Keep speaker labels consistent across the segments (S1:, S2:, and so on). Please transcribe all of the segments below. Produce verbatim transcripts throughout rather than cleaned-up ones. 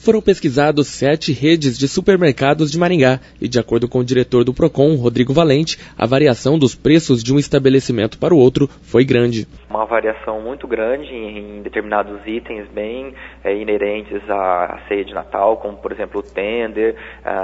S1: Foram pesquisados sete redes de supermercados de Maringá e, de acordo com o diretor do Procon, Rodrigo Valente, a variação dos preços de um estabelecimento para o outro foi grande.
S2: Uma variação muito grande em determinados itens bem é, inerentes à ceia de Natal, como por exemplo o tender,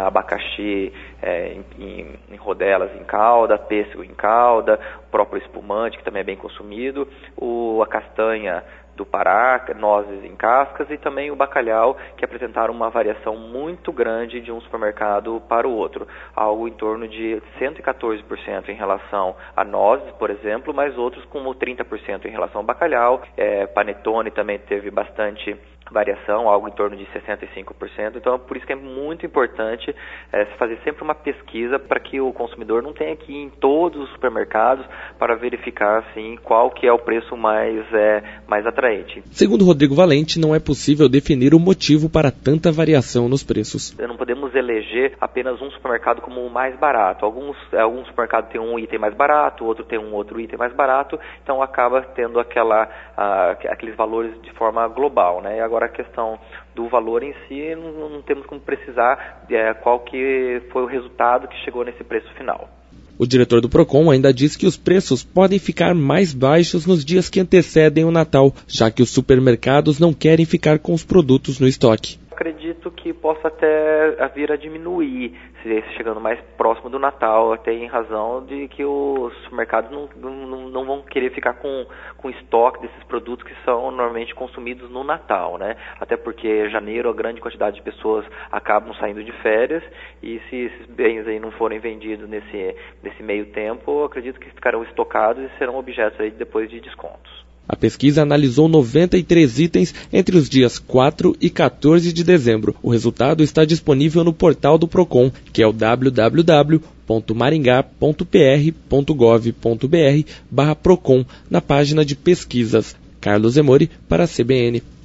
S2: abacaxi é, em, em rodelas em calda, pêssego em calda, o próprio espumante, que também é bem consumido, o, a castanha do Pará, nozes em cascas, e também o bacalhau, que apresentaram uma variação muito grande de um supermercado para o outro, algo em torno de cento e quatorze por cento em relação a nozes, por exemplo, mas outros como trinta por cento em relação ao bacalhau. É, panetone também teve bastante variação, algo em torno de sessenta e cinco por cento. Então, por isso que é muito importante é, fazer sempre uma pesquisa para que o consumidor não tenha que ir em todos os supermercados para verificar assim, qual que é o preço mais, é, mais atraente.
S1: Segundo Rodrigo Valente, não é possível definir o motivo para tanta variação nos preços.
S2: Não podemos eleger apenas um supermercado como o mais barato. Alguns, alguns supermercados têm um item mais barato, outro tem um outro item mais barato, então acaba tendo aquela, ah, aqueles valores de forma global, né? E agora a questão do valor em si, não, não temos como precisar é, qual que foi o resultado que chegou nesse preço final.
S1: O diretor do Procon ainda diz que os preços podem ficar mais baixos nos dias que antecedem o Natal, já que os supermercados não querem ficar com os produtos no estoque.
S2: Acredito que possa até vir a diminuir, se chegando mais próximo do Natal, até em razão de que os supermercados não, não, não vão querer ficar com, com estoque desses produtos que são normalmente consumidos no Natal, né? Até porque janeiro a grande quantidade de pessoas acabam saindo de férias, e se esses bens aí não forem vendidos nesse, nesse meio tempo, acredito que ficarão estocados e serão objetos aí depois de descontos.
S1: A pesquisa analisou noventa e três itens entre os dias quatro e quatorze de dezembro. O resultado está disponível no portal do Procon, que é o w w w ponto maringá ponto p r ponto gov ponto b r barra Procon, na página de pesquisas. Carlos Emori, para a C B N.